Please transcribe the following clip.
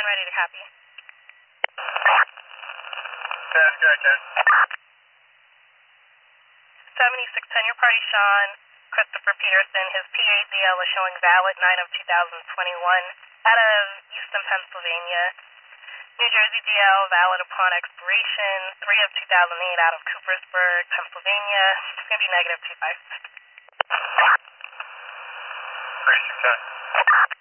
ready to copy. 10, go 10. 7610, your party, Sean Christopher Peterson. His PADL is showing valid 9 of 2021 out of Easton, Pennsylvania. New Jersey DL valid upon expiration 3 of 2008 out of Coopersburg, Pennsylvania. It's going to be negative 25. 3610.